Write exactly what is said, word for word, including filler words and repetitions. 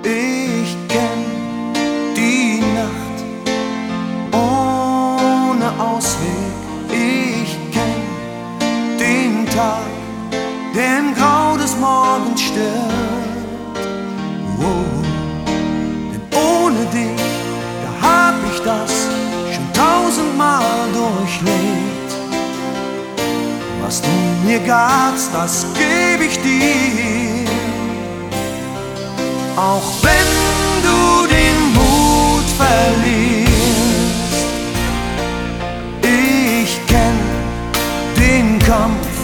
Ich kenn die Nacht ohne Ausweg. Ich kenn den Tag, der im Grau des Morgens stirbt. Wow. Denn ohne dich, da hab ich das schon tausendmal durchlebt. Was du mir gabst, das geb ich dir. Auch wenn du den Mut verlierst, ich kenn den Kampf